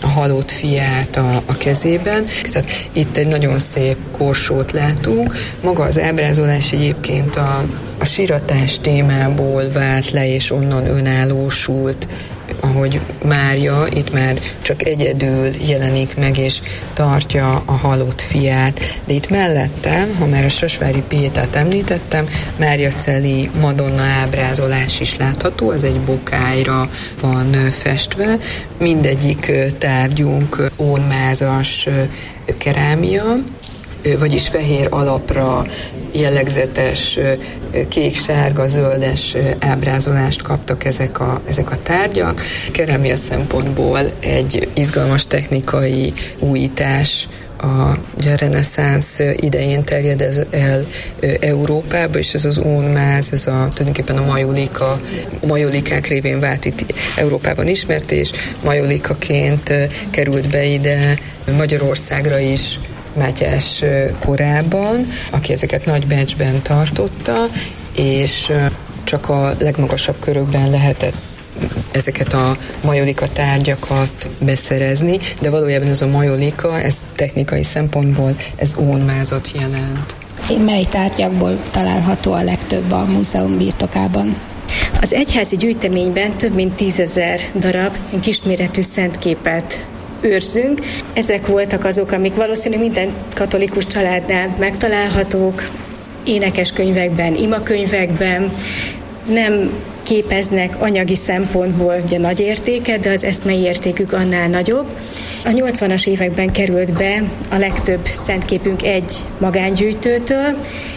a halott fiát a, a kezében. Tehát itt egy nagyon szép korsót látunk. Maga az ábrázolás egyébként a, a síratás témából vált le, és onnan önállósult, ahogy Mária itt már csak egyedül jelenik meg, és tartja a halott fiát. De itt mellettem, ha már a Sasvári Pietát említettem, Mária Celli Madonna ábrázolás is látható, ez egy bokályra van festve. Mindegyik tárgyunk ónmázas kerámia, vagyis fehér alapra jellegzetes kék-sárga, zöldes ábrázolást kaptak ezek a, ezek a tárgyak. Kerámia szempontból egy izgalmas technikai újítás. A reneszánsz idején terjed ez el Európába, és ez az ónmáz, ez a, tulajdonképpen a majolika, a majolikák révén vált itt Európában ismert, és majolikaként került be ide Magyarországra is Mátyás korában, aki ezeket Nagybecsben tartotta, és csak a legmagasabb körökben lehetett ezeket a majolika tárgyakat beszerezni, de valójában ez a majolika, ez technikai szempontból ez ónmázat jelent. Mely tárgyakból található a legtöbb a múzeum birtokában? Az egyházi gyűjteményben több mint tízezer darab kisméretű szentképet őrzünk. Ezek voltak azok, amik valószínűleg minden katolikus családnál megtalálhatók, énekeskönyvekben, imakönyvekben, nem képeznek anyagi szempontból ugye nagy értéket, de az eszmei értékük annál nagyobb. A nyolcvanas években került be a legtöbb szentképünk egy magángyűjtőtől,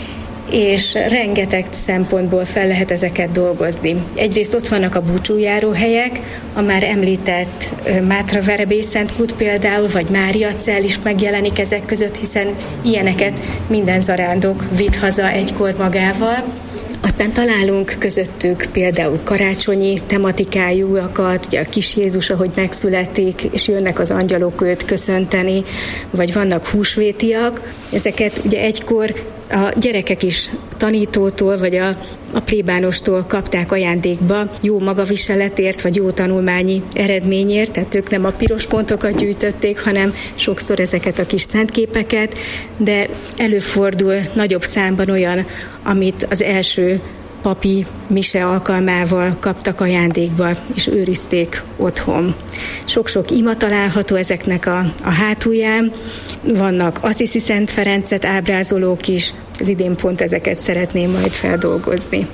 és rengeteg szempontból fel lehet ezeket dolgozni. Egyrészt ott vannak a búcsújáróhelyek, a már említett Mátra-Verebély Szentkút például, vagy Máriacell is megjelenik ezek között, hiszen ilyeneket minden zarándok vitt haza egykor magával. Aztán találunk közöttük például karácsonyi tematikájúakat, ugye a kis Jézus, ahogy megszületik, és jönnek az angyalok őt köszönteni, vagy vannak húsvétiak. Ezeket ugye egykor a gyerekek is tanítótól, vagy a, a plébánostól kapták ajándékba jó magaviseletért, vagy jó tanulmányi eredményért, tehát ők nem a piros pontokat gyűjtötték, hanem sokszor ezeket a kis szentképeket, de előfordul nagyobb számban olyan, amit az első papi mise alkalmával kaptak ajándékba, és őrizték otthon. Sok-sok ima található ezeknek a, a hátulján. Vannak Assisi Szent Ferencet ábrázolók is, az idén pont ezeket szeretném majd feldolgozni.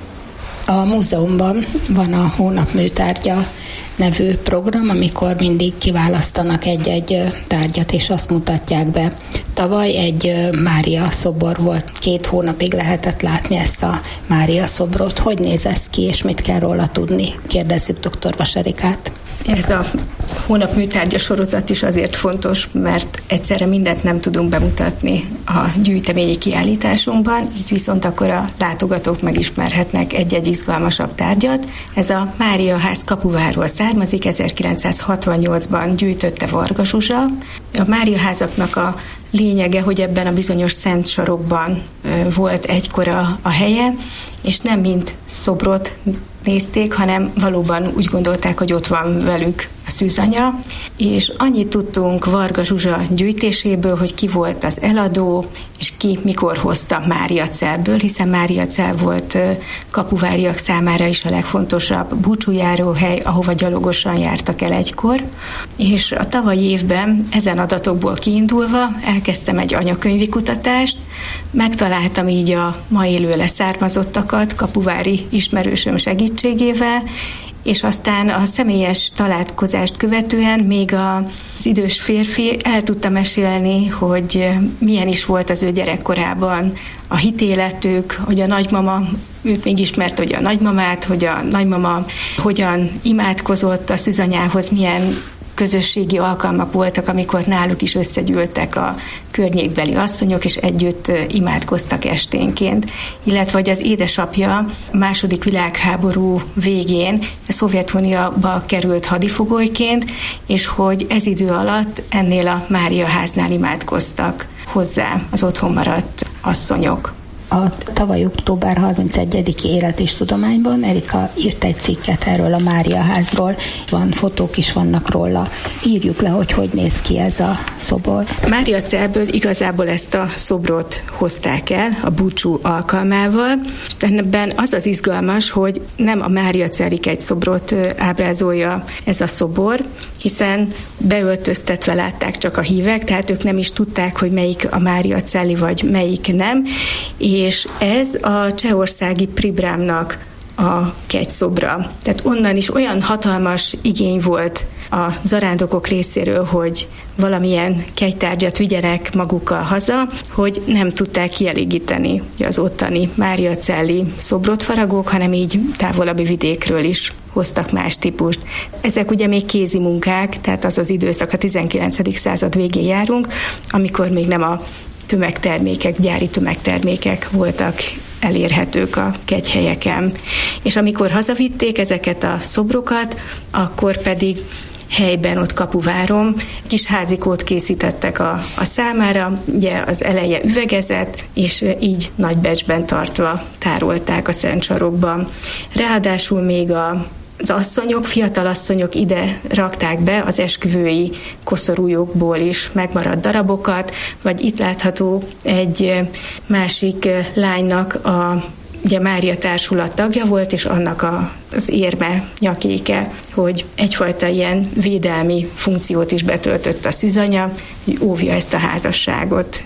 A múzeumban van a Hónap műtárgya nevű program, amikor mindig kiválasztanak egy-egy tárgyat, és azt mutatják be. Tavaly egy Mária szobor volt, két hónapig lehetett látni ezt a Mária szobrot. Hogy néz ez ki, és mit kell róla tudni? Kérdezzük dr. Vasarikát. Ez a Hónap műtárgya sorozat is azért fontos, mert egyszerre mindent nem tudunk bemutatni a gyűjteményi kiállításunkban, így viszont akkor a látogatók megismerhetnek egy-egy izgalmasabb tárgyat. Ez a Mária ház kapuváról származik, ezerkilencszázhatvannyolcban gyűjtötte Varga Zsuzsa. A Mária házaknak a lényege, hogy ebben a bizonyos szent sarokban volt egykor a, a helye, és nem mint szobrot nézték, hanem valóban úgy gondolták, hogy ott van velük a szűzanya, és annyit tudtunk Varga Zsuzsa gyűjtéséből, hogy ki volt az eladó, és ki mikor hozta Máriacellből, hiszen Máriacell volt kapuváriak számára is a legfontosabb búcsújáróhely, ahova gyalogosan jártak el egykor, és a tavalyi évben ezen adatokból kiindulva elkezdtem egy anyakönyvi kutatást, megtaláltam így a ma élő leszármazottakat kapuvári ismerősöm segítségével, és aztán a személyes találkozást követően még az idős férfi el tudta mesélni, hogy milyen is volt az ő gyerekkorában a hitéletük, hogy a nagymama, őt még ismerte, hogy a nagymamát, hogy a nagymama hogyan imádkozott a szűzanyához, milyen közösségi alkalmak voltak, amikor náluk is összegyűltek a környékbeli asszonyok, és együtt imádkoztak esténként. Illetve, hogy az édesapja a második világháború végén a Szovjetunióba került hadifogolyként, és hogy ez idő alatt ennél a Mária háznál imádkoztak hozzá az otthon maradt asszonyok. A tavaly október harmincegyediki Élet és Tudományban Erika írt egy cikket erről a Mária házról, van fotók is vannak róla. Írjuk le, hogy hogy néz ki ez a szobor. Mária Celből igazából ezt a szobrot hozták el a búcsú alkalmával. Ebben az az izgalmas, hogy nem a Mária Cellik egy szobrot ábrázolja ez a szobor, hiszen beöltöztetve látták csak a hívek, tehát ők nem is tudták, hogy melyik a Mária Celli, vagy melyik nem, és ez a csehországi Pribrámnak a kegyszobra. Tehát onnan is olyan hatalmas igény volt a zarándokok részéről, hogy valamilyen kegytárgyat vigyenek magukkal haza, hogy nem tudták kielégíteni az ottani Mária Celli szobrot faragók, hanem így távolabbi vidékről is hoztak más típust. Ezek ugye még kézi munkák, tehát az az időszak, a tizenkilencedik század végén járunk, amikor még nem a tömegtermékek, gyári tömegtermékek voltak elérhetők a kegyhelyeken. És amikor hazavitték ezeket a szobrokat, akkor pedig helyben, ott Kapuváron kis házikót készítettek a, a számára, ugye az eleje üvegezett, és így nagy becsben tartva tárolták a Szentsarokban. Ráadásul még a az asszonyok, fiatal asszonyok ide rakták be az esküvői koszorújukból is megmaradt darabokat, vagy itt látható egy másik lánynak a ugye Mária társulat tagja volt, és annak a, az érme nyakéke, hogy egyfajta ilyen védelmi funkciót is betöltött a szűzanya, hogy óvja ezt a házasságot.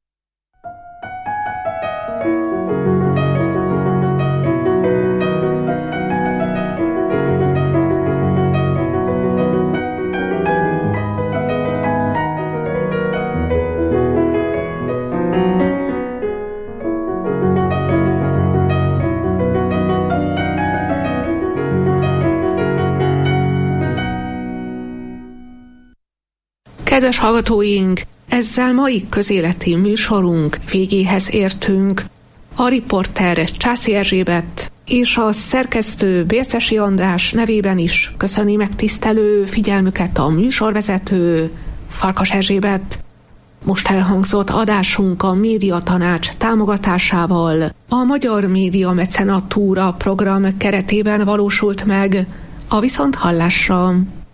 Kedves hallgatóink, ezzel mai közéleti műsorunk végéhez értünk. A riporter Császi Erzsébet és a szerkesztő Bércesi András nevében is köszöni megtisztelő figyelmüket a műsorvezető Farkas Erzsébet. Most elhangzott adásunk a Médiatanács támogatásával a Magyar Média Mecenatúra program keretében valósult meg. A viszonthallásra!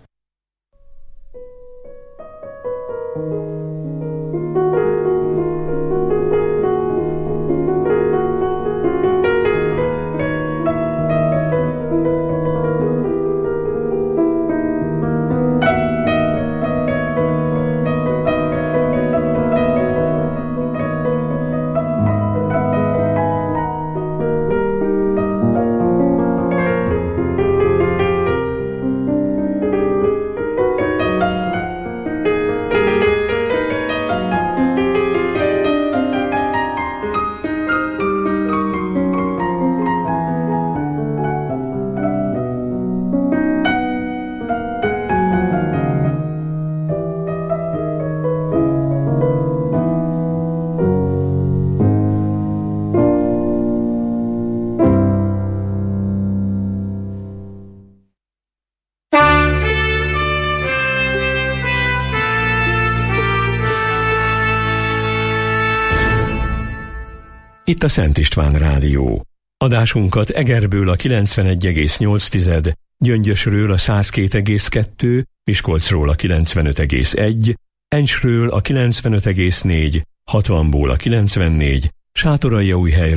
Itt a Szent István Rádió. Adásunkat Egerből a kilencvenegy egész nyolc, Gyöngyösről a száz két egész kettő, Miskolcról a kilencvenöt egész egy, Encsről a kilencvenöt egész négy, hatvanból a kilencvennégy, Sátoraljaújhelyről